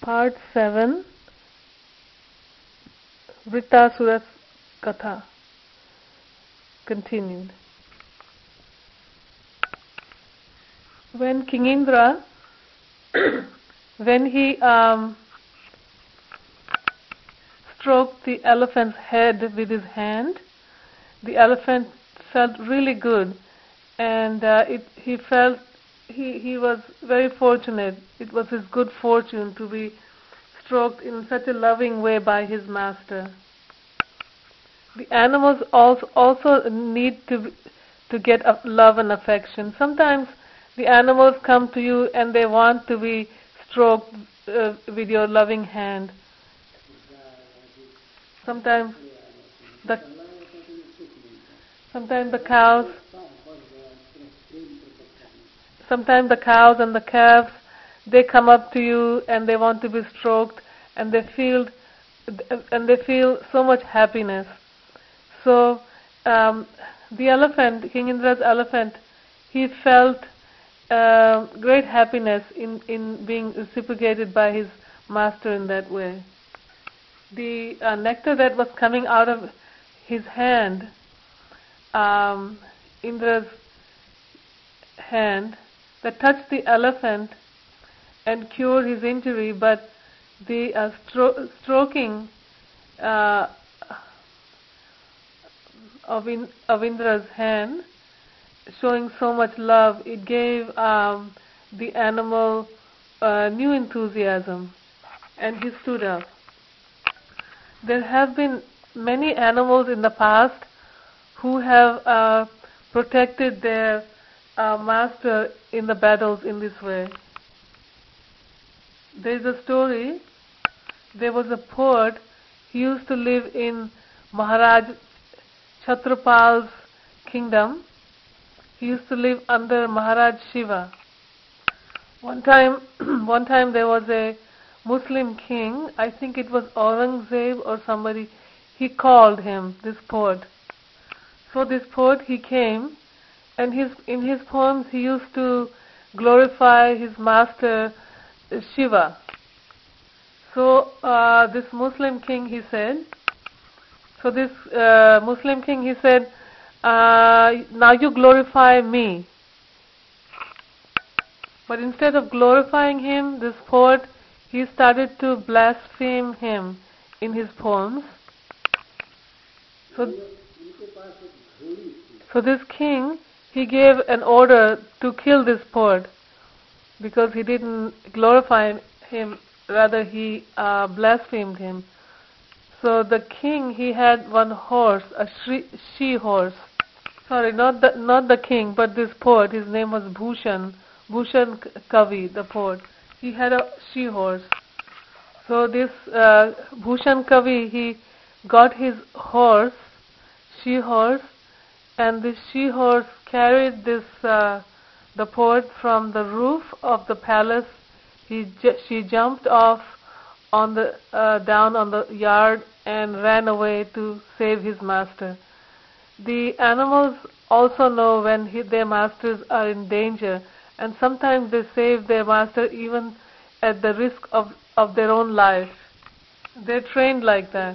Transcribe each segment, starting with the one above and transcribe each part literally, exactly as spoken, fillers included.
Part seven, Vritasura's Katha, continued. When King Indra, when he um, stroked the elephant's head with his hand, the elephant felt really good, and uh, it, he felt he, he was very fortunate. It was his good fortune to be stroked in such a loving way by his master. The animals also also need to to get love and affection. Sometimes the animals come to you and they want to be stroked uh, with your loving hand. Sometimes the sometimes the cows sometimes the cows and the calves, they come up to you and they want to be stroked, and they feel and they feel so much happiness. So um, the elephant, King Indra's elephant, he felt uh, great happiness in, in being reciprocated by his master in that way. The uh, nectar that was coming out of his hand, um, Indra's hand, that touched the elephant and cured his injury, but the uh, stro- stroking uh, of, in, of Indra's hand, showing so much love, it gave um, the animal uh, new enthusiasm, and he stood up. There have been many animals in the past who have uh, protected their uh, master in the battles in this way. There is a story. There was a poet. He used to live in Maharaj Chhatrapal's kingdom. He used to live under Maharaj Shiva. One time, one time there was a Muslim king. I think it was Aurangzeb or somebody. He called him, this poet. So this poet, he came, and his in his poems he used to glorify his master Shiva. So uh, this Muslim king, he said. So this uh, Muslim king, he said, uh, now you glorify me. But instead of glorifying him, this poet, he started to blaspheme him in his poems. So, so this king, he gave an order to kill this poet because he didn't glorify him, rather he uh, blasphemed him. So the king, he had one horse, a she horse. Sorry, not the not the king, but this poet. His name was Bhushan, Bhushan Kavi, the poet. He had a she horse. So this uh, Bhushan Kavi, he got his horse, she horse, and this she horse carried this uh, the poet from the roof of the palace. He ju- she jumped off on the uh, down on the yard and ran away to save his master. The animals also know when he, their masters are in danger, and sometimes they save their master even at the risk of, of their own life. They're trained like that.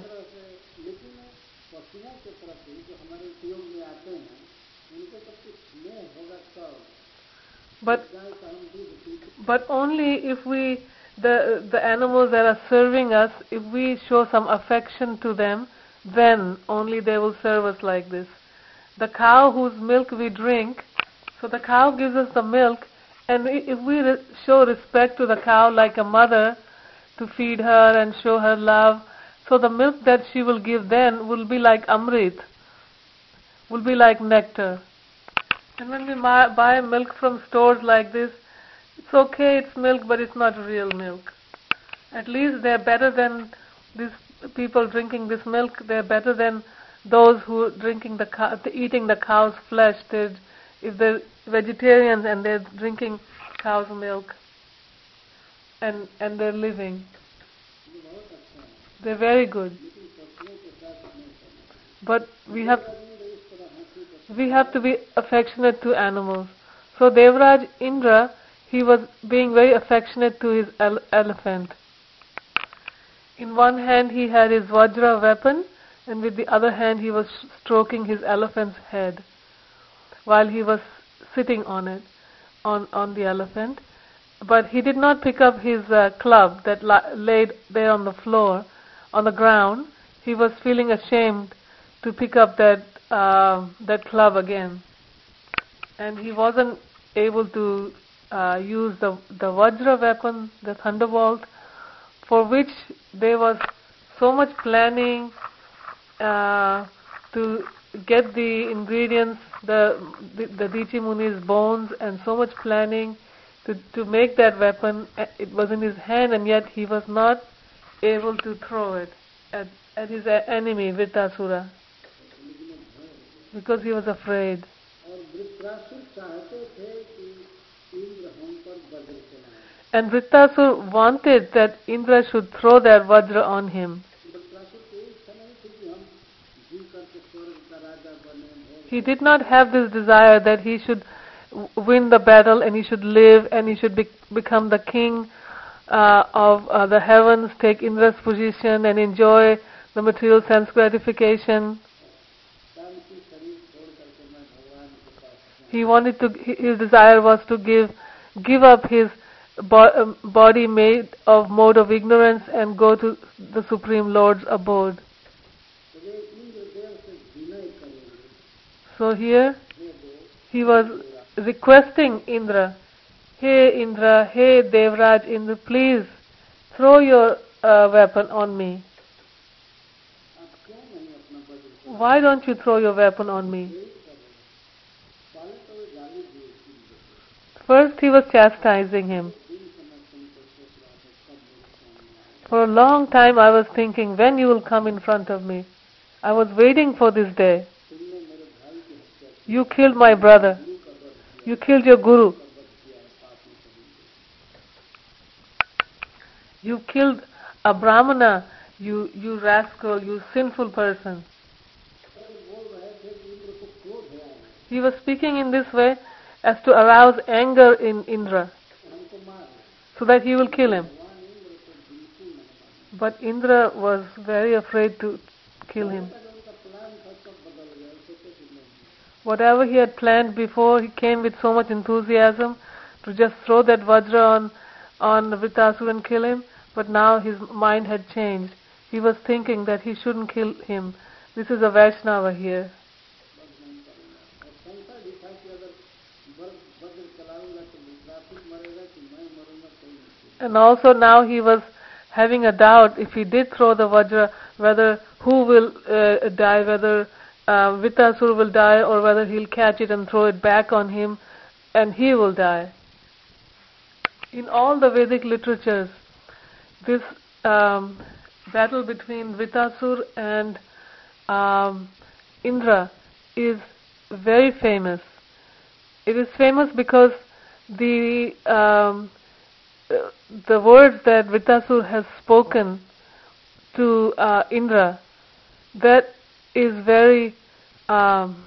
But but only if we the the animals that are serving us, if we show some affection to them, then only they will serve us like this. The cow whose milk we drink, so the cow gives us the milk, and if we re- show respect to the cow like a mother, to feed her and show her love, so the milk that she will give then will be like amrit, will be like nectar. And when we ma- buy milk from stores like this, it's okay, it's milk, but it's not real milk. At least they're better than these people drinking this milk. They're better than those who are drinking the cow, eating the cow's flesh. They're, if they're vegetarians and they're drinking cow's milk and and they're living, they're very good. But we have we have to be affectionate to animals. So Devraj Indra, he was being very affectionate to his ele- elephant. In one hand he had his Vajra weapon, and with the other hand he was stroking his elephant's head while he was sitting on it, on, on the elephant. But he did not pick up his uh, club that la- laid there on the floor, on the ground. He was feeling ashamed to pick up that uh, that club again, and he wasn't able to uh, use the the Vajra weapon, the thunderbolt, for which there was so much planning uh, to get the ingredients, the the, the Dichi Muni's bones, and so much planning to to make that weapon. It was in his hand, and yet he was not able to throw it at at his enemy Vritasura, because he was afraid. And Vritasura wanted that Indra should throw that Vajra on him. He did not have this desire that he should win the battle and he should live and he should be, become the king uh, of uh, the heavens, take Indra's position and enjoy the material sense gratification. He wanted to. His desire was to give, give up his bo- body made of mode of ignorance and go to the Supreme Lord's abode. So here, he was requesting Indra, "Hey Indra, hey Devraj Indra, please throw your uh, weapon on me. Why don't you throw your weapon on me?" First he was chastising him. For a long time I was thinking, when you will come in front of me. I was waiting for this day. You killed my brother. You killed your guru. You killed a brahmana, you, you rascal, you sinful person. He was speaking in this way as to arouse anger in Indra, so that he will kill him. But Indra was very afraid to kill him. Whatever he had planned before, he came with so much enthusiasm to just throw that Vajra on, on Vritasura and kill him, but now his mind had changed. He was thinking that he shouldn't kill him. This is a Vaishnava here. And also now he was having a doubt, if he did throw the Vajra, whether who will uh, die, whether uh, Vritasura will die, or whether he'll catch it and throw it back on him and he will die. In all the Vedic literatures, this um, battle between Vritasura and um, Indra is very famous. It is famous because the um, the words that Vritasura has spoken to uh, Indra, that is very um,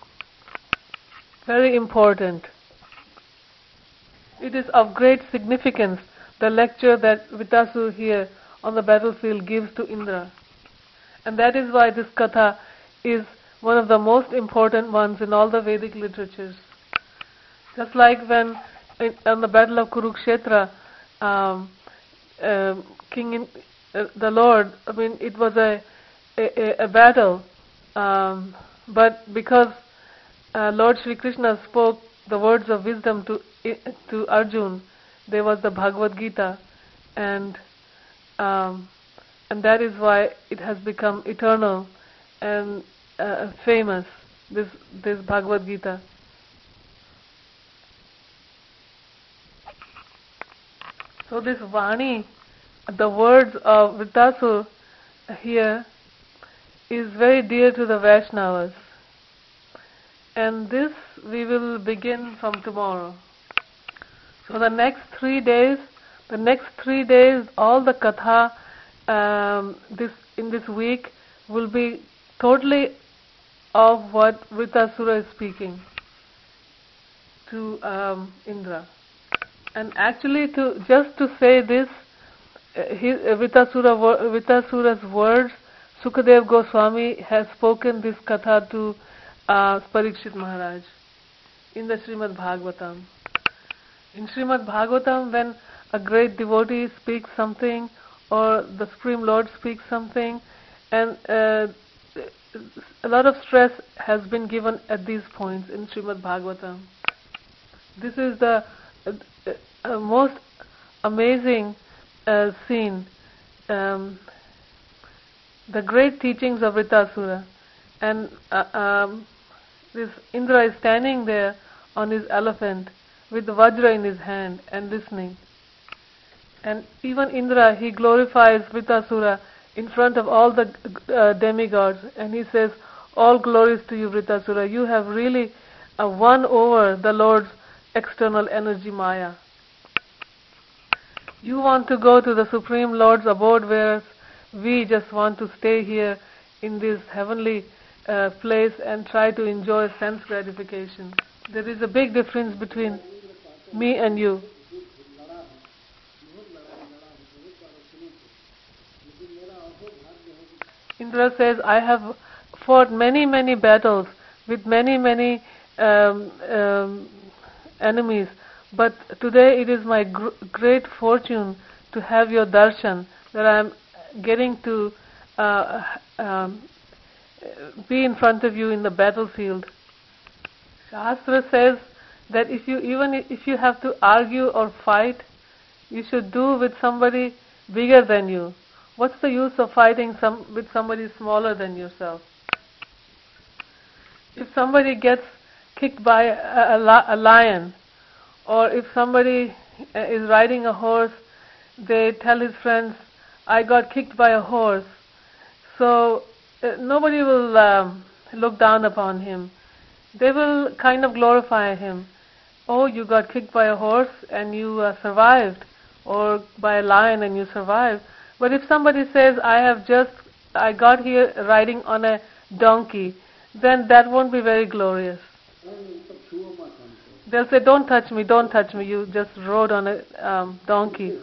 very important. It is of great significance, the lecture that Vritasura here on the battlefield gives to Indra. And that is why this katha is one of the most important ones in all the Vedic literatures. Just like when in, on the battle of Kurukshetra, um, uh, King in, uh, the Lord, I mean, it was a a, a battle, um, but because uh, Lord Shri Krishna spoke the words of wisdom to to Arjun, there was the Bhagavad Gita, and um, and that is why it has become eternal and uh, famous. This this Bhagavad Gita. So this Vani, the words of Vritasura here, is very dear to the Vaishnavas. And this we will begin from tomorrow. So the next three days, the next three days, all the katha um, this in this week will be totally of what Vritasura is speaking to um, Indra. And actually, to just to say this, his, uh, Vritasura, wo- Vritasura's words, Sukadev Goswami has spoken this katha to uh, Parikshit Maharaj in the Srimad Bhagavatam. In Srimad Bhagavatam, when a great devotee speaks something or the Supreme Lord speaks something, and uh, a lot of stress has been given at these points in Srimad Bhagavatam. This is the uh, uh, most amazing uh, scene, um, the great teachings of Vritasura, and uh, um, this Indra is standing there on his elephant with the Vajra in his hand and listening. And even Indra, he glorifies Vritasura in front of all the uh, demigods, and he says, all glories to you, Vritasura. You have really uh, won over the Lord's external energy Maya. You want to go to the Supreme Lord's abode, whereas we just want to stay here in this heavenly uh, place and try to enjoy sense gratification. There is a big difference between me and you. Indra says, I have fought many, many battles with many, many um, um, enemies, but today it is my gr- great fortune to have your darshan, that I am getting to uh, um, be in front of you in the battlefield. Shastra says that if you even if you have to argue or fight, you should do with somebody bigger than you. What's the use of fighting some with somebody smaller than yourself? If somebody gets kicked by a, a, a lion, or if somebody is riding a horse, they tell his friends, I got kicked by a horse. So uh, nobody will um, look down upon him. They will kind of glorify him. Oh, you got kicked by a horse and you uh, survived, or by a lion and you survived. But if somebody says, I have just, I got here riding on a donkey, then that won't be very glorious. They'll say, don't touch me, don't touch me, you just rode on a um, donkey.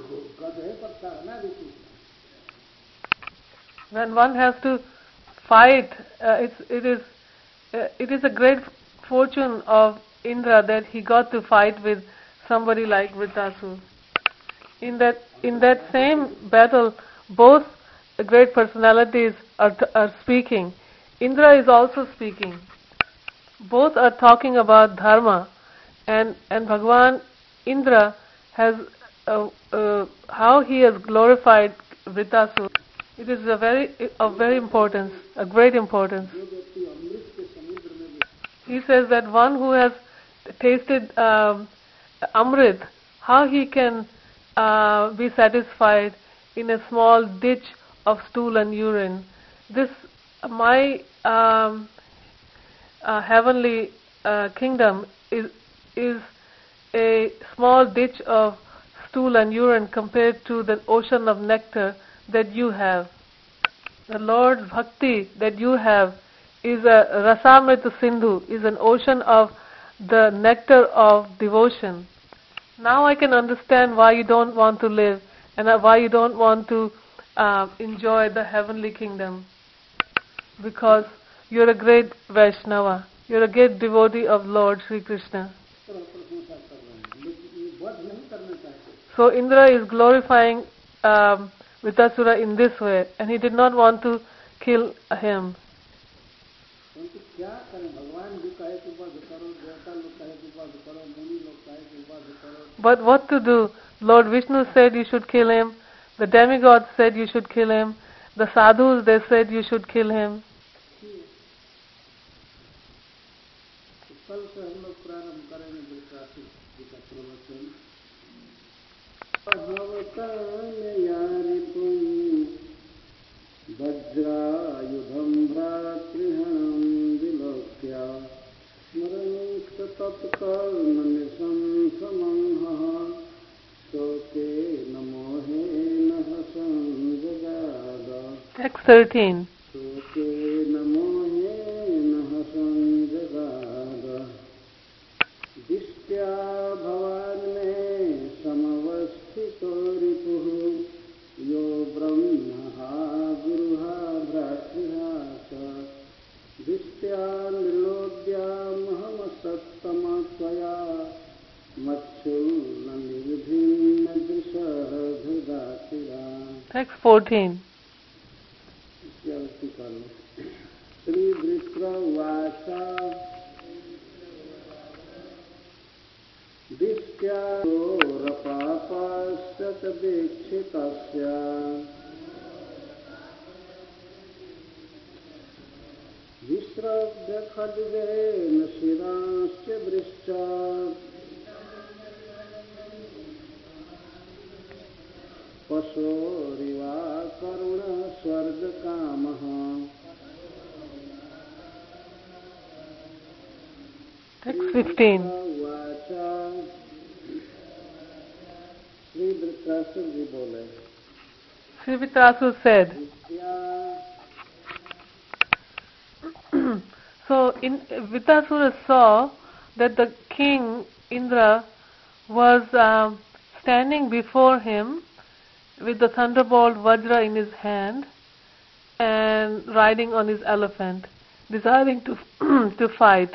When one has to fight, uh, it's, it is uh, it is a great fortune of Indra that he got to fight with somebody like Vritasura. In that in that same battle, both great personalities are t- are speaking. Indra is also speaking. Both are talking about dharma, and and Bhagavan Indra has uh, uh, how he has glorified Vritasura. It is a very of very importance, a great importance. He says that one who has tasted um, Amrit, how he can uh, be satisfied in a small ditch of stool and urine. This, my um, uh, heavenly uh, kingdom is is a small ditch of stool and urine compared to the ocean of nectar that you have. The Lord's bhakti that you have is a Rasamrita Sindhu, is an ocean of the nectar of devotion. Now I can understand why you don't want to live and why you don't want to uh, enjoy the heavenly kingdom. Because you're a great Vaishnava. You're a great devotee of Lord Sri Krishna. So Indra is glorifying um, Vritasura in this way, and he did not want to kill him. But what to do? Lord Vishnu said you should kill him. The demigods said you should kill him. The sadhus, they said you should kill him. Text thirteen. यो ब्रह्महा गुरुहा भ्रातृहा च दिष्ट्या निर्लोद्या महमसत्तमा त्वया मत्स्यूर्न निर्भिन्न दृशः धृदातिरा. Text fourteen. Sri Vritra Vasa Dishtya Rapapasya Dikshitasya Vishrabdya Khadvena Shirasya Vrishcha Pasoriva Karuna Swarga Kamaha. Text fifteen. Sri Vritrasura said, so in, Vritrasura saw that the king Indra was uh, standing before him with the thunderbolt Vajra in his hand and riding on his elephant, desiring to to fight.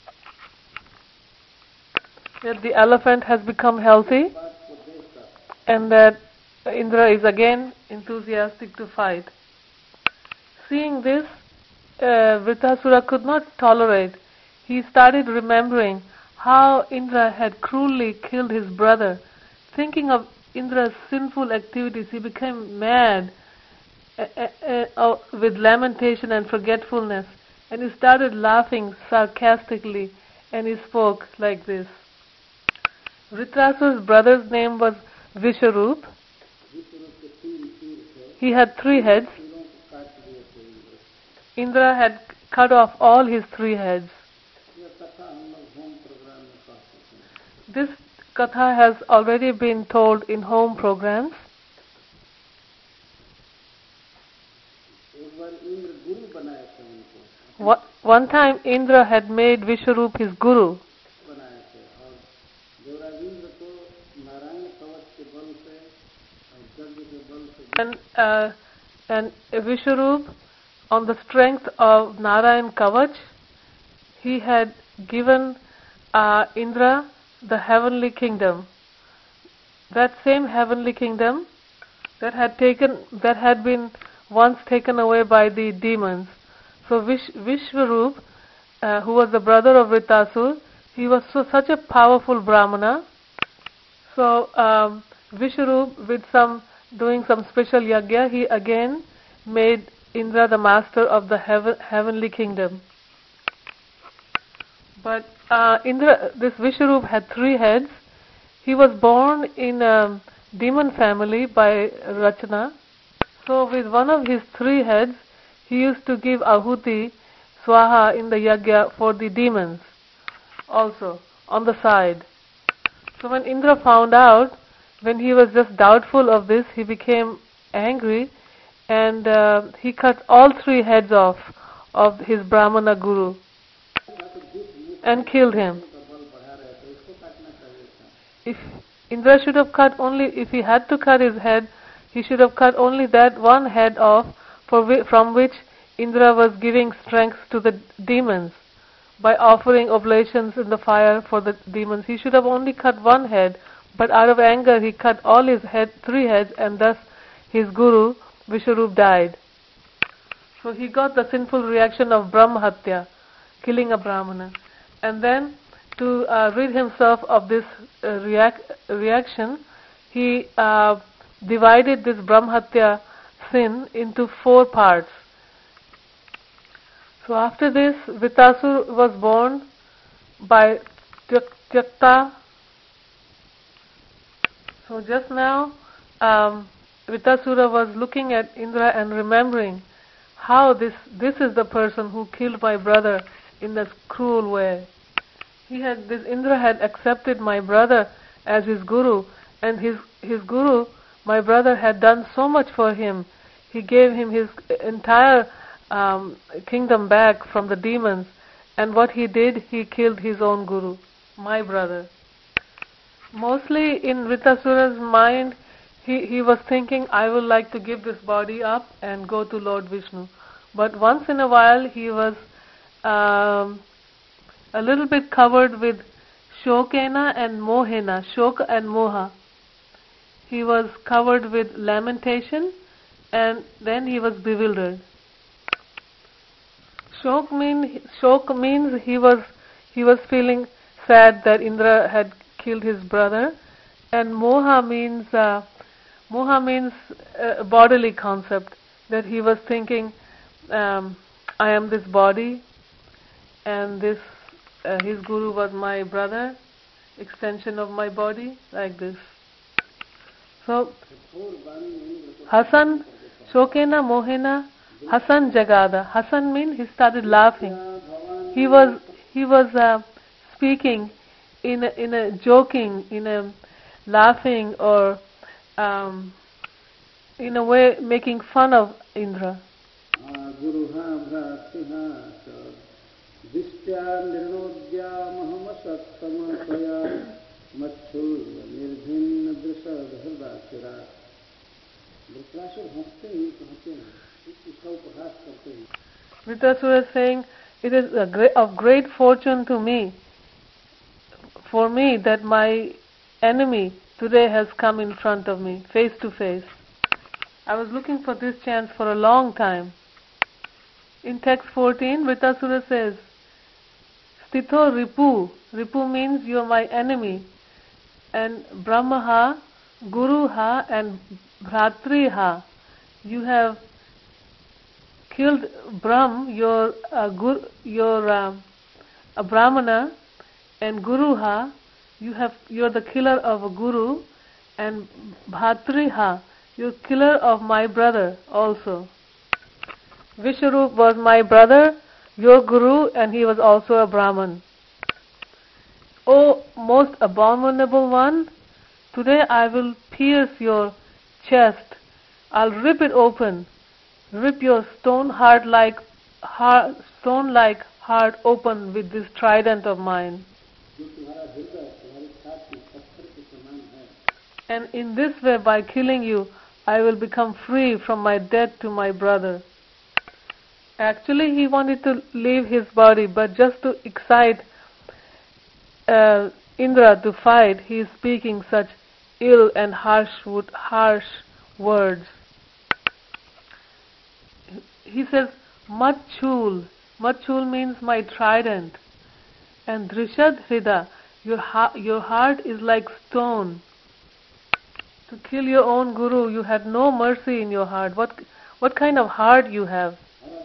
That the elephant has become healthy and that Indra is again enthusiastic to fight. Seeing this, uh, Vritrasura could not tolerate. He started remembering how Indra had cruelly killed his brother. Thinking of Indra's sinful activities, he became mad uh, uh, uh, with lamentation and forgetfulness, and he started laughing sarcastically, and he spoke like this. Vritrasura's brother's name was Visharup. He had three heads. Indra had cut off all his three heads. This katha has already been told in home programs. One time Indra had made Visharup his guru. And, uh, and Visharup, on the strength of Narayan Kavach, he had given uh, Indra the heavenly kingdom. That same heavenly kingdom that had taken, that had been once taken away by the demons. So Vish, Vishwarup, uh, who was the brother of Vritrasura, he was so such a powerful Brahmana. So um, Vishwarup, with some doing some special yagya, he again made Indra the master of the heaven, heavenly kingdom. But uh, Indra, this Vishwarup had three heads. He was born in a demon family by Rachana. So with one of his three heads, he used to give ahuti, swaha, in the yagya for the demons also, on the side. So when Indra found out, when he was just doubtful of this, he became angry and uh, he cut all three heads off of his Brahmana guru and killed him. If Indra should have cut only, if he had to cut his head, he should have cut only that one head off for whi- from which Indra was giving strength to the demons by offering oblations in the fire for the demons. He should have only cut one head, but out of anger he cut all his head, three heads, and thus his guru Vishwarup died. So he got the sinful reaction of Brahmahatya, killing a Brahmana. And then to uh, rid himself of this uh, reac- reaction, he uh, divided this Brahmahatya sin into four parts. So after this, Vritrasura was born by Tyakta. So just now, um, Vritrasura was looking at Indra and remembering how this this is the person who killed my brother in this cruel way. He had this Indra had accepted my brother as his guru, and his his guru, my brother, had done so much for him. He gave him his entire um, kingdom back from the demons, and what he did, he killed his own guru, my brother. Mostly in Vritrasura's mind, he, he was thinking, I would like to give this body up and go to Lord Vishnu. But once in a while he was um, a little bit covered with shokena and mohena, shoka and moha. He was covered with lamentation and then he was bewildered. Shok, mean, shok means he was he was feeling sad that Indra had killed his brother, and moha means uh, moha means a bodily concept, that he was thinking, um, I am this body, and this uh, his guru was my brother, extension of my body, like this. So Hasan, Shokena Mohena, Hasan Jagada. Hasan means he started laughing. He was he was uh, speaking in a, in a joking, in a laughing, or um, in a way making fun of Indra. Vritrasura is saying, it is a great, of great fortune to me, for me, that my enemy today has come in front of me, face to face. I was looking for this chance for a long time. In text fourteen, Vritrasura says, Stitho Ripu. Ripu means you are my enemy. And Brahmaha, Guruha, and Bhratriha. You have killed Brahm, your uh, guru, your uh, a Brahmana, and Guruha. You have you are the killer of a guru, and Bhatriha, you are killer of my brother also. Vishwarup was my brother, your guru, and he was also a Brahman. O most abominable one, today I will pierce your chest. I'll rip it open, rip your stone heart like heart, stone like heart open with this trident of mine. And in this way, by killing you, I will become free from my debt to my brother. Actually, he wanted to leave his body, but just to excite uh, Indra to fight, he is speaking such ill and harsh, harsh words. He says, Machul. Machul means my trident. And Drishad Hrida, your, ha- your heart is like stone. To kill your own guru, you had no mercy in your heart. What, what kind of heart you have?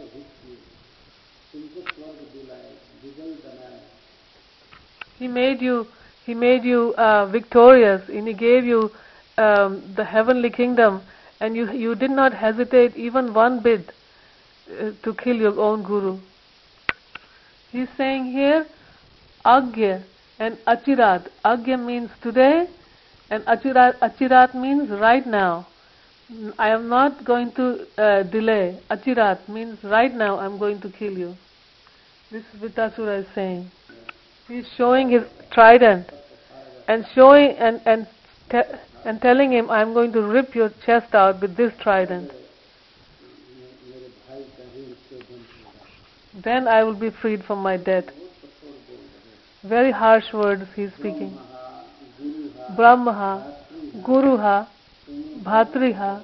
He made you, he made you uh, victorious, and he gave you um, the heavenly kingdom, and you you did not hesitate even one bit uh, to kill your own guru. He's saying here, Agya and Achirat. Agya means today, and Achirat, Achirat means right now. I am not going to uh, delay. Achirat means right now I'm going to kill you. This is Vritrasura is saying. He's showing his trident and showing and and te- and telling him, I'm going to rip your chest out with this trident. Then I will be freed from my debt. Very harsh words he's speaking. Brahmaha, Guruha, Bhatriha.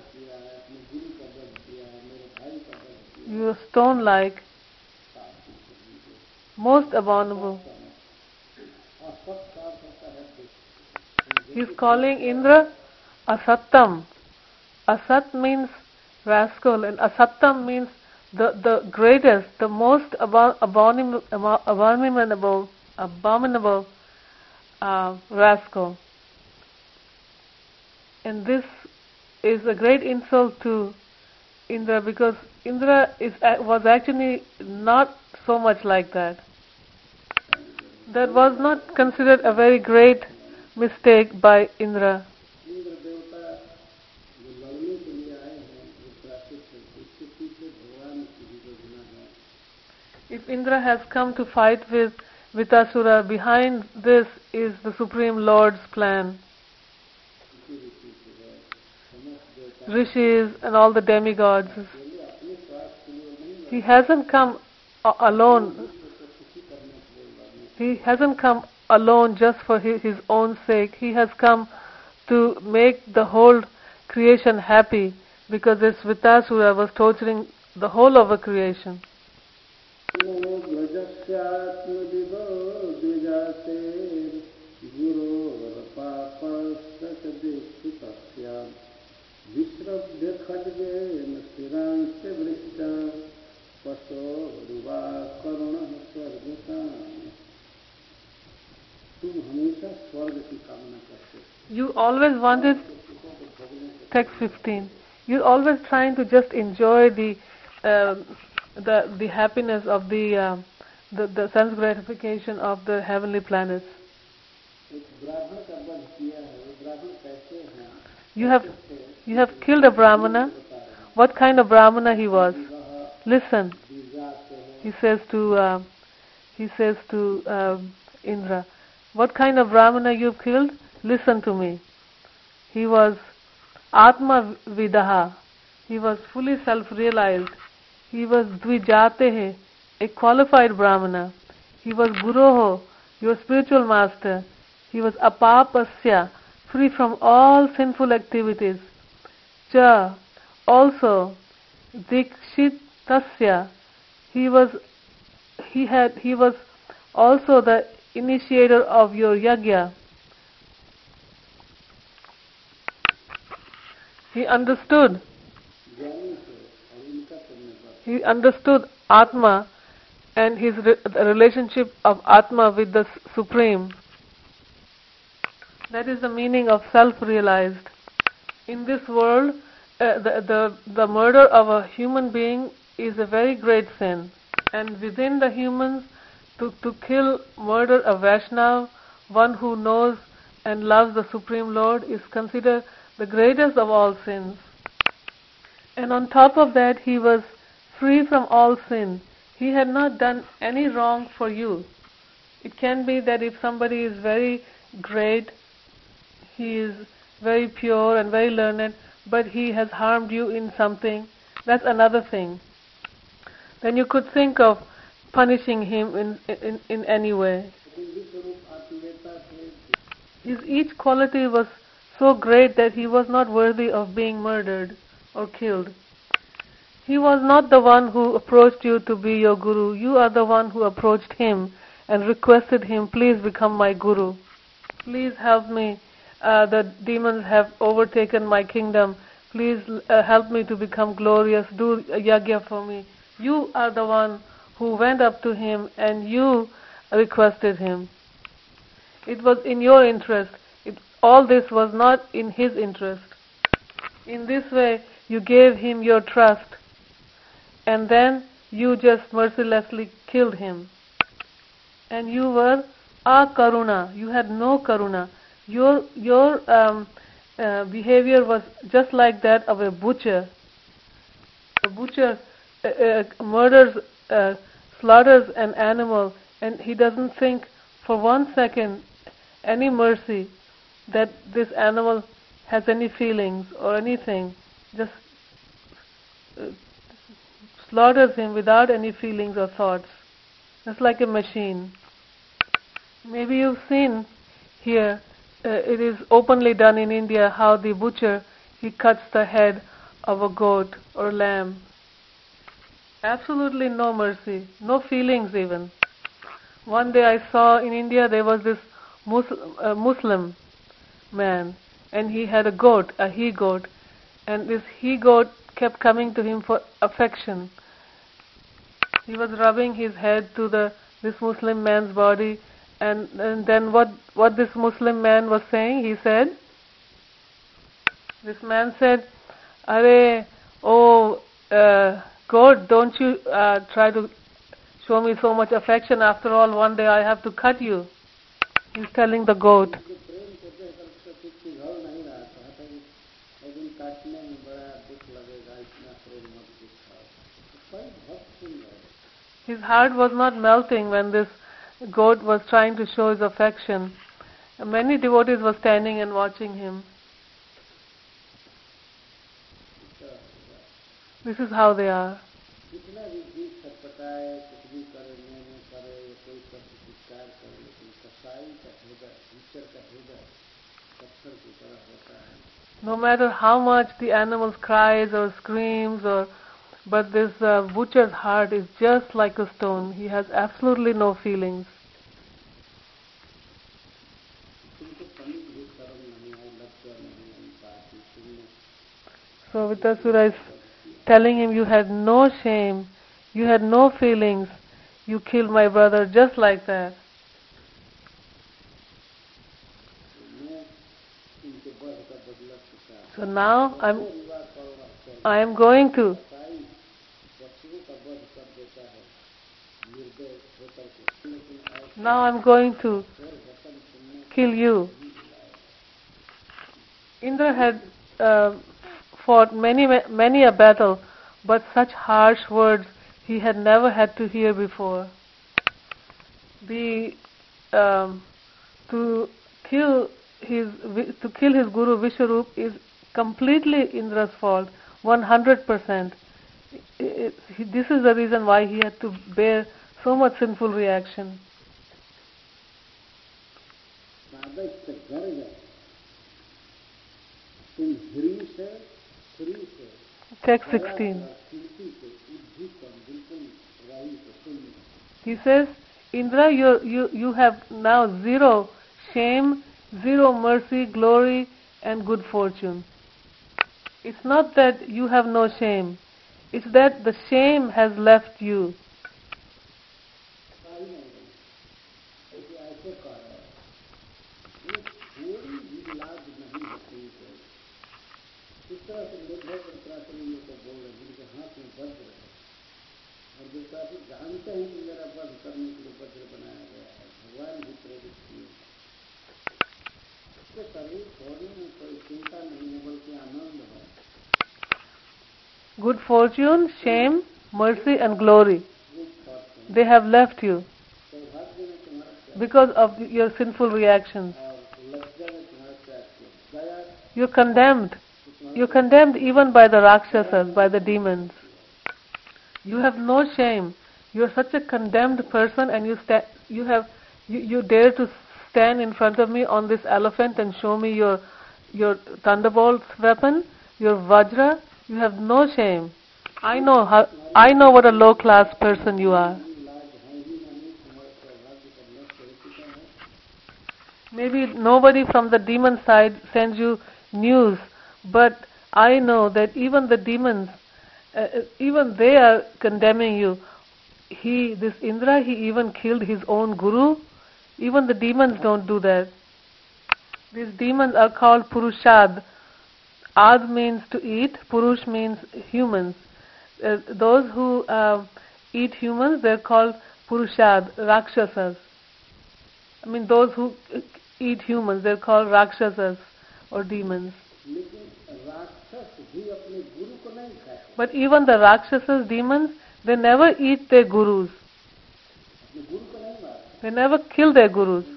You are stone-like, most abominable. He's calling Indra Asattam. Asat means rascal, and Asattam means the, the greatest, the most abo- abomin- abominable, abominable uh, rascal. And this is a great insult to Indra, because Indra is was actually not so much like that. That was not considered a very great mistake by Indra. If Indra has come to fight with Vritrasura, behind this is the Supreme Lord's plan. rishis and all the demigods. He hasn't come a- alone. He hasn't come alone just for his, his own sake. He has come to make the whole creation happy, because this Vitasura was torturing the whole of the creation. You always wanted, text fifteen, you're always trying to just enjoy the uh, the the happiness of the, uh, the the sense gratification of the heavenly planets. You have you have killed a Brahmana. What kind of Brahmana he was? Listen, he says to uh, he says to uh, Indra, what kind of Brahmana you've killed? Listen to me. He was Atma Vidaha. He was fully self-realized. He was Dvijatehe, a qualified Brahmana. He was Guroho, your spiritual master. He was Apapasya, free from all sinful activities. Cha, also Dikshitasya. He was he had he was also the initiator of your yajna. He understood. He understood Atma and his re- the relationship of Atma with the Supreme. That is the meaning of self-realized. In this world, uh, the, the, the murder of a human being is a very great sin. And within the humans, to, to kill, murder a Vaishnava, one who knows and loves the Supreme Lord, is considered the greatest of all sins. And on top of that, he was free from all sin. He had not done any wrong for you. It can be that if somebody is very great, he is very pure and very learned, but he has harmed you in something, that's another thing. Then you could think of punishing him in, in, in any way. His each quality was so great that he was not worthy of being murdered or killed. He was not the one who approached you to be your guru. You are the one who approached him and requested him, please become my guru. Please help me. Uh, the demons have overtaken my kingdom. Please uh, help me to become glorious. Do a yajna for me. You are the one who went up to him and you requested him. It was in your interest. It, all this was not in his interest. In this way, you gave him your trust, and then you just mercilessly killed him. And you were akaruna. You had no karuna. Your your um, uh, behavior was just like that of a butcher. A butcher uh, uh, murders, uh, slaughters an animal, and he doesn't think for one second any mercy that this animal has any feelings or anything. Just uh, slaughters him without any feelings or thoughts. It's like a machine. Maybe you've seen here, uh, it is openly done in India, how the butcher, he cuts the head of a goat or lamb. Absolutely no mercy, no feelings even. One day I saw in India there was this Muslim, uh, Muslim man, and he had a goat, a he-goat, and this he-goat kept coming to him for affection. He was rubbing his head to the this Muslim man's body, and, and then what what this Muslim man was saying, he said, this man said, "Arey, oh uh, goat, don't you uh, try to show me so much affection. After all, one day I have to cut you." He's telling the goat. His heart was not melting when this goat was trying to show his affection. Many devotees were standing and watching him. This is how they are. कितना भी जीव छटपटाए, कुछ भी करे, मैं नहीं करे, कोई शब्द स्वीकार करे, लेकिन कसाई का हृदय, ईश्वर का हृदय पत्थर की तरह होता है. No matter how much the animal cries or screams, or but this uh, butcher's heart is just like a stone. He has absolutely no feelings. So Vitasura is telling him, you had no shame, you had no feelings, you killed my brother just like that. So now I'm, I am going to. Now I'm going to kill you. Indra had uh, fought many, many a battle, but such harsh words he had never had to hear before. The um, to kill his to kill his guru Vishwarup is completely Indra's fault, one hundred percent. This is the reason why he had to bear so much sinful reaction. Text sixteen. He says, Indra, you, you, you have now zero shame, zero mercy, glory, and good fortune. It's not that you have no shame, it's that the shame has left you. Good fortune, shame, mercy and glory, they have left you because of your sinful reactions. You're condemned. You're condemned even by the Rakshasas, by the demons. You have no shame. You're such a condemned person, and you sta- you have you, you dare to stand in front of me on this elephant and show me your your thunderbolt weapon, your Vajra. You have no shame. I know how. I know what a low-class person you are. Maybe nobody from the demon side sends you news, but I know that even the demons, uh, even they are condemning you. He, this Indra, he even killed his own guru. Even the demons don't do that. These demons are called Purushad. Ad means to eat, Purush means humans. Uh, those who uh, eat humans, they're called Purushad, Rakshasas. I mean, those who eat humans, they're called Rakshasas or demons. But even the Rakshasas, demons, they never eat their gurus. They never kill their gurus.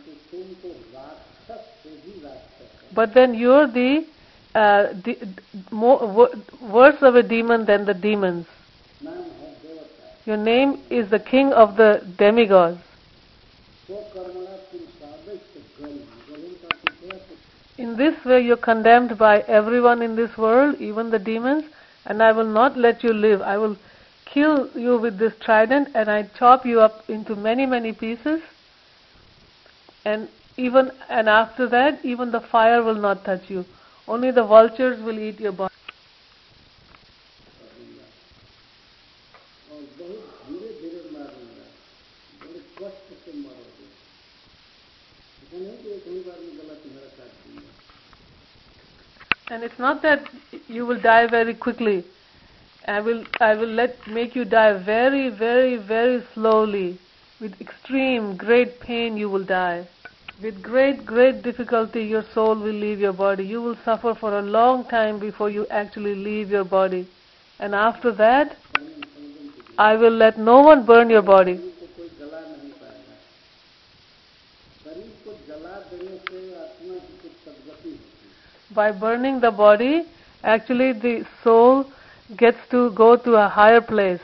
But then you're the uh, de- more, worse of a demon than the demons. Your name is the king of the demigods. In this way you're condemned by everyone in this world, even the demons, and I will not let you live. I will kill you with this trident, and I chop you up into many, many pieces, and even and after that, even the fire will not touch you. Only the vultures will eat your body. And it's not that you will die very quickly. I will I will let make you die very, very, very slowly. With extreme, great pain you will die. With great, great difficulty your soul will leave your body. You will suffer for a long time before you actually leave your body. And after that, I will let no one burn your body. By burning the body, actually the soul gets to go to a higher place.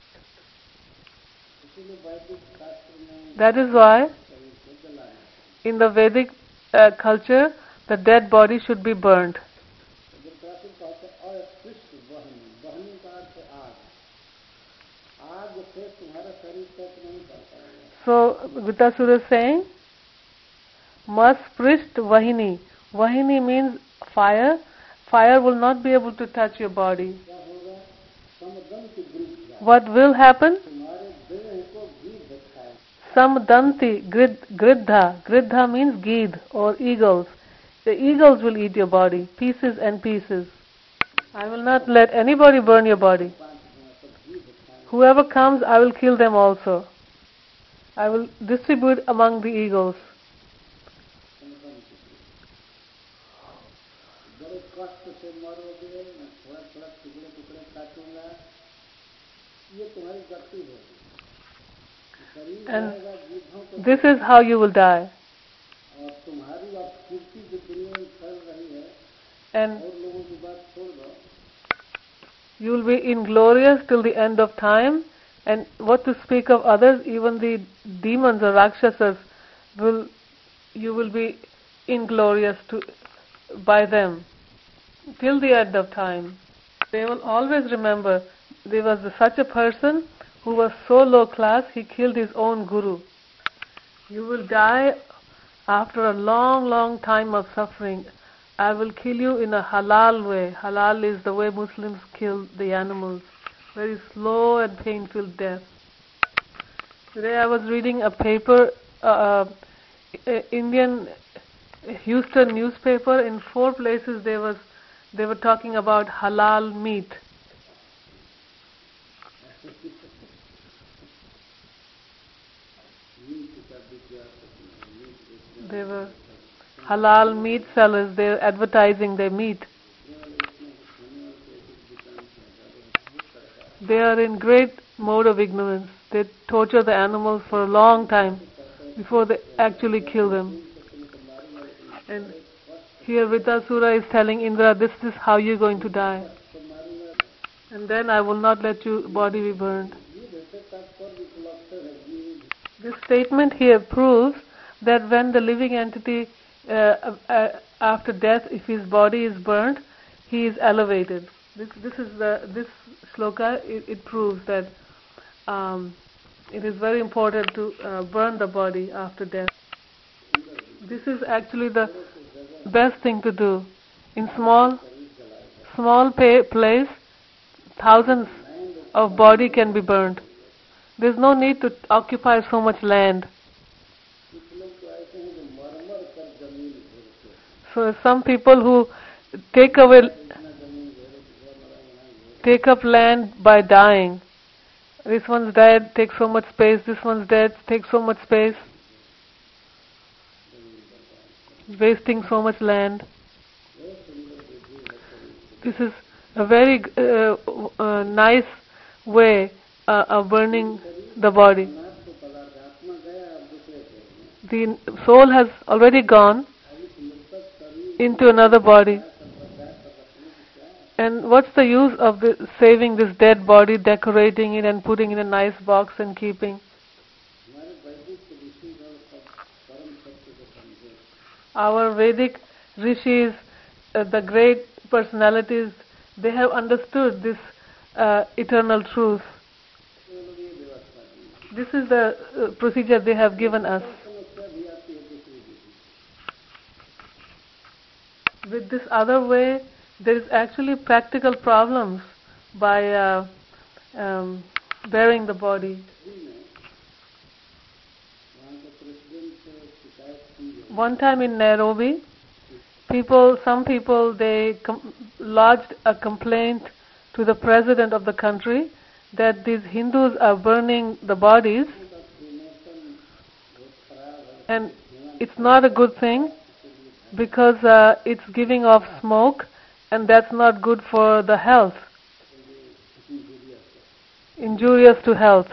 इसीलिए वैदिक शास्त्र में That is why शरीर को जलाना चाहिए। in the Vedic uh, culture, the dead body should be burnt. Dhritarashtra कहते हैं अस्पृष्ट वहनी, वहनी का अर्थ है आग। आग से तुम्हारा शरीर तक नहीं कर पाएगा। So Vritasura is saying, Masprisht Vahini. Vahini means fire. Fire will not be able to touch your body. क्या होगा? समदंत गृध्या। What will happen? तुम्हारे देह को गीध खाए। Samdanti grid, Gridha. Gridha means geed or eagles. The eagles will eat your body, pieces and pieces. I will not let anybody burn your body. Whoever comes, I will kill them also. I will distribute among the eagles. बड़े कष्ट से मरोगे, मैं थोड़ा थोड़ा टुकड़े टुकड़े काटूंगा, ये तुम्हारी गति होगी। शरीर जाएगा गीधों को। This is how you will die. और तुम्हारी अब कीर्ति जो दुनिया में फैल रही है, And और लोगों की बात छोड़ दो, you will be inglorious till the end of time. And what to speak of others, even the demons or Rakshasas, will you will be inglorious to by them till the end of time. They will always remember there was such a person who was so low class, he killed his own guru. You will die after a long, long time of suffering. I will kill you in a halal way. Halal is the way Muslims kill the animals. Very slow and painful death. Today I was reading a paper, uh, uh, Indian Houston newspaper. In four places they was they were talking about halal meat. They were halal meat sellers. They were advertising their meat. They are in great mode of ignorance. They torture the animals for a long time before they actually kill them. And here Vritasura is telling Indra, this is how you're going to die. And then I will not let your body be burned. This statement here proves that when the living entity, uh, uh, after death, if his body is burnt, he is elevated. This, this is the this sloka. It, it proves that um, it is very important to uh, burn the body after death. This is actually the best thing to do. In small, small pay, place, thousands of body can be burned. There's no need to occupy so much land. So some people who take away, take up land by dying. This one's dead, takes so much space. This one's dead, takes so much space. Wasting so much land. This is a very uh, uh, nice way uh, of burning the body. The soul has already gone into another body. And what's the use of the, saving this dead body, decorating it and putting it in a nice box and keeping? Our Vedic rishis, uh, the great personalities, they have understood this uh, eternal truth. This is the uh, procedure they have given us. With this other way, there is actually practical problems by uh, um, burying the body. One time in Nairobi, people, some people, they com- lodged a complaint to the president of the country that these Hindus are burning the bodies, and it's not a good thing because uh, it's giving off smoke, and that's not good for the health, injurious to health.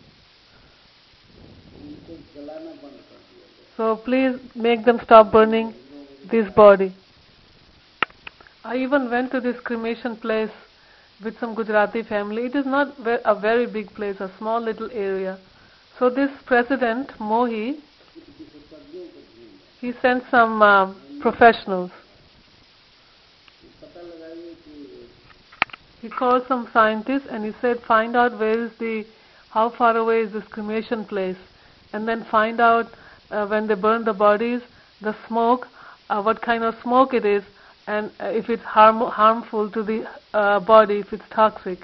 So please make them stop burning this body. I even went to this cremation place with some Gujarati family. It is not ve- a very big place, a small little area. So this president, Mohi, he sent some uh, professionals. पता लगाइए कि He called some scientists and he said, find out where is the, how far away is this cremation place, and then find out uh, when they burn the bodies, the smoke, uh, what kind of smoke it is, and uh, if it's harm, harmful to the uh, body, if it's toxic.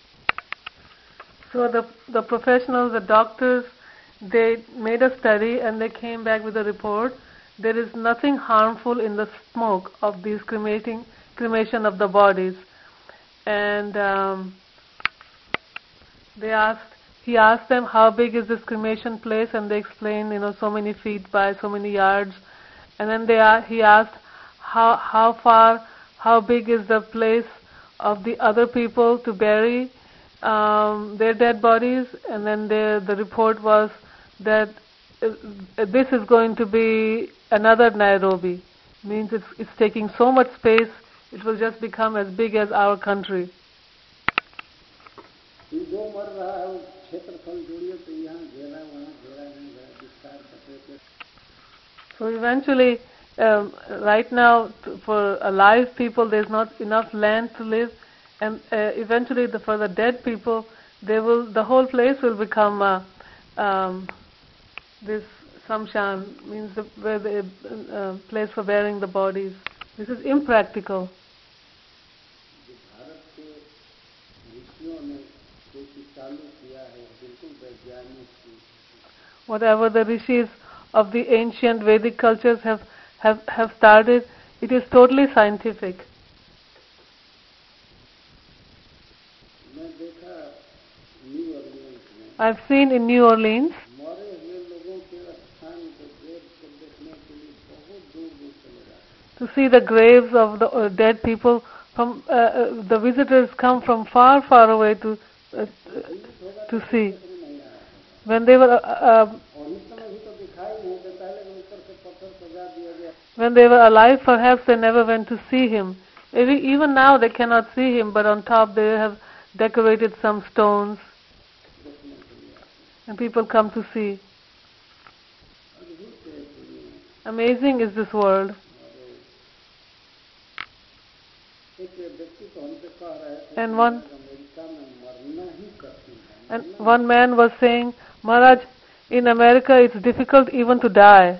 So the the professionals, the doctors, they made a study and they came back with a report. There is nothing harmful in the smoke of these cremating cremation of the bodies. And um, they asked, he asked them how big is this cremation place, and they explained, you know, so many feet by so many yards. And then they a- he asked how how far, how big is the place of the other people to bury um, their dead bodies, and then the the report was that uh, this is going to be another Nairobi. Means it's it's taking so much space. It will just become as big as our country. जो मर रहा है वो क्षेत्रफल जोड़िए तो यहाँ घेरा वहाँ घेरा नहीं घेरा विस्तार पते। So eventually, um, right now, t- for alive people, there's not enough land to live, and uh, eventually, the, for the dead people, they will the whole place will become uh, um, this samshan, means the, where the uh, place for burying the bodies. This is impractical. जो भारत के ऋषियों ने जो कि चालू किया है वो बिल्कुल वैज्ञानिक थी। Whatever the rishis of the ancient Vedic cultures have, have, have started, it is totally scientific. मैं देखा न्यू ऑर्लियंस में I've seen in New Orleans, मरे हुए लोगों के स्थान को ग्रेव को देखने के लिए बहुत दूर दूर चले जाते हैं। to see the graves of the uh, dead people. From uh, uh, the visitors come from far, far away to uh, to see. नहीं आया When they were uh, uh, और इस समय भी तो दिखाई नहीं देता है, लेकिन ऊपर से पत्थर सजा दिया गया। when they were alive, perhaps they never went to see him. Maybe even now they cannot see him, but on top they have decorated some stones, and people come to see. Amazing is this world. एक व्यक्ति तो हमसे कह रहे थे And one America में मरना ही कठिन है। and one man was saying, Maharaj, in America it's difficult even to die.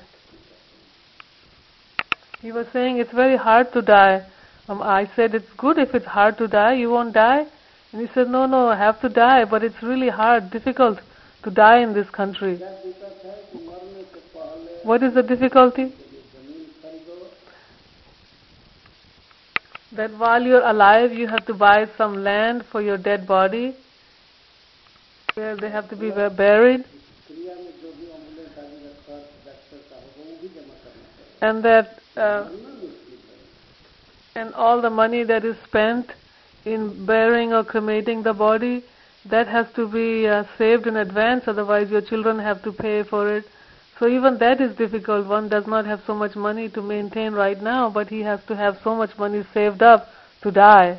He was saying it's very hard to die. Um, I said, it's good if it's hard to die, you won't die. And he said, no, no, I have to die, but it's really hard, difficult to die in this country. क्या दिक्कत है कि मरने से पहले What is the difficulty? जमीन खरीदो, That while you're alive, you have to buy some land for your dead body, where they have to be bu- buried, क्रिया में जो भी एम्बुलेंस आदि का खर्च डॉक्टर का होगा वो भी जमा करना पड़ेगा। and that uh, मरना मुश्किल है। and all the money that is spent in burying or cremating the body, that has to be uh, saved in advance, otherwise your children have to pay for it. So even that is difficult. One does not have so much money to maintain right now, but he has to have so much money saved up to die.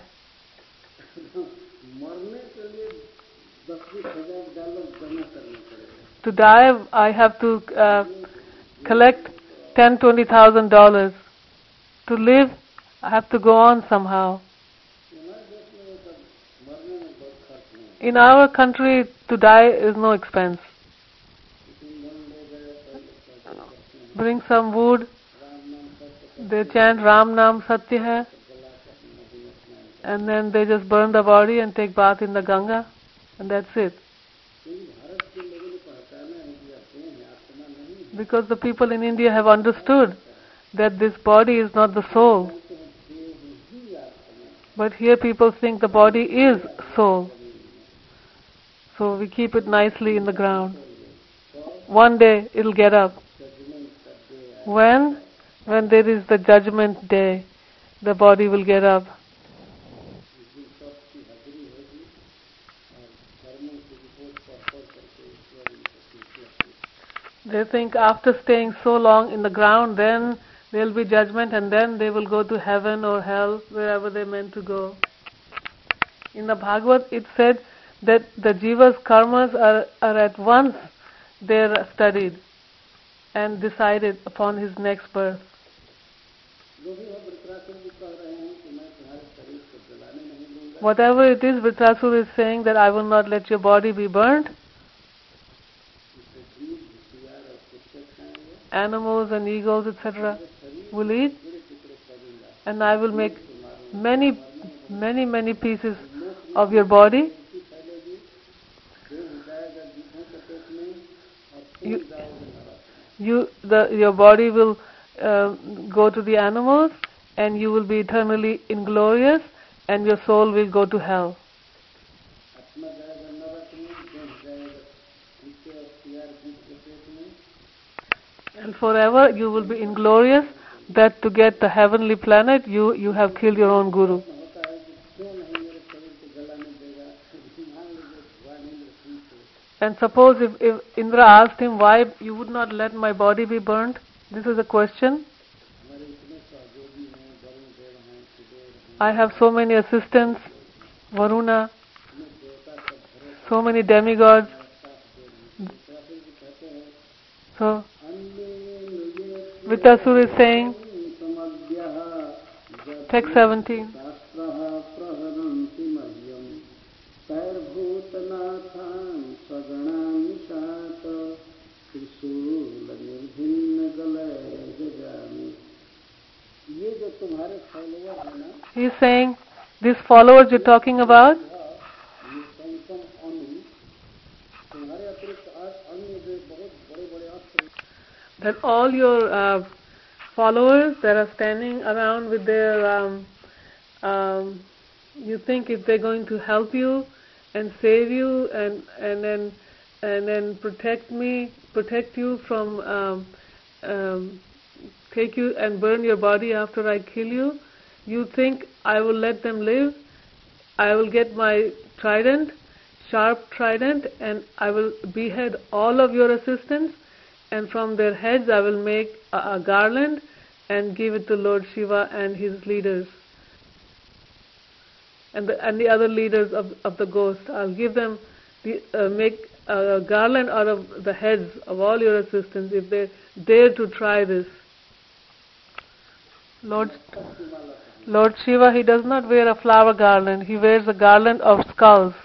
मरने के लिए दस बीस हजार dollar जमा करना पड़ेगा। To die, I have to uh, collect ten, twenty thousand dollars. To live, I have to go on somehow. हमारे देश में ये सब मरने में बहुत खर्च नहीं है। In our country, to die is no expense. लेकिन मन ले गए पहले करते हैं, Bring some wood. राम नाम सत्य They chant Ram Nam Satya Hai, गला कर नदी में स्नान कर। and then they just burn the body and take bath in the Ganga, and that's it. लेकिन भारत के लोगों ने पहचाना है कि यह देह है, आत्मा नहीं है। Because the people in India have understood that this body is not the soul. कहते हैं देह ही आत्मा है। But here people think the body is soul. So we keep it nicely in the ground. One day it'll get up. Judgement का देह है। When? When there is the judgment day, the body will get up. इस दिन सबकी हाजिरी होगी और कर्मों की रिपोर्ट पढ़ पढ़ करके ईश्वर इनको सीखे। They think after staying so long in the ground, then there will be judgment, and then they will go to heaven or hell, wherever they're meant to go. In the Bhagavad it said that the jiva's karmas are, are at once they're studied and decided upon his next birth. Whatever it is, Vritrasura is saying that I will not let your body be burnt. Animals and eagles, et cetera will eat, and I will make many, many, many pieces of your body. You, you, the, your body will uh, go to the animals, and you will be eternally inglorious, and your soul will go to hell. And forever you will be inglorious, that to get the heavenly planet, you, you have killed your own guru. And suppose if, if Indra asked him, why you would not let my body be burnt? This is a question. I have so many assistants, Varuna, so many demigods. So, Vritrasura is saying, text seventeen. He is saying, these followers you're talking about, that all your uh, followers that are standing around with their, um, um, you think if they're going to help you and save you and and then and then protect me, protect you from, um, um, take you and burn your body after I kill you, you think I will let them live? I will get my trident, sharp trident, and I will behead all of your assistants, and from their heads I will make a, a garland and give it to Lord Shiva and his leaders and the, and the other leaders of, of the ghost. I'll give them, the, uh, make a garland out of the heads of all your assistants if they dare to try this. Lord, Lord Shiva, he does not wear a flower garland, he wears a garland of skulls.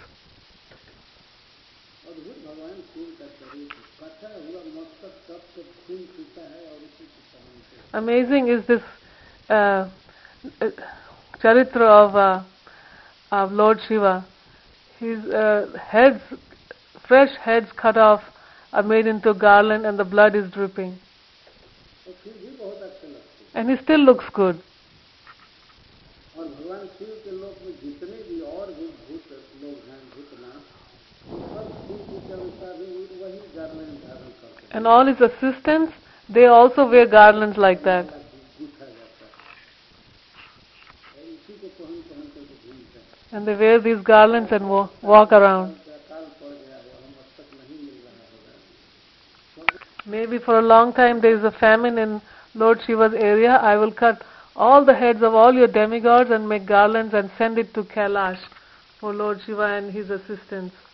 Amazing is this uh, charitra of, uh, of Lord Shiva. His uh, heads, fresh heads cut off, are made into a garland and the blood is dripping. And he still looks good. And all his assistants, they also wear garlands like that. And they wear these garlands and wa- walk around. Maybe for a long time there is a famine in Lord Shiva's area. I will cut all the heads of all your demigods and make garlands and send it to Kailash for Lord Shiva and his assistants.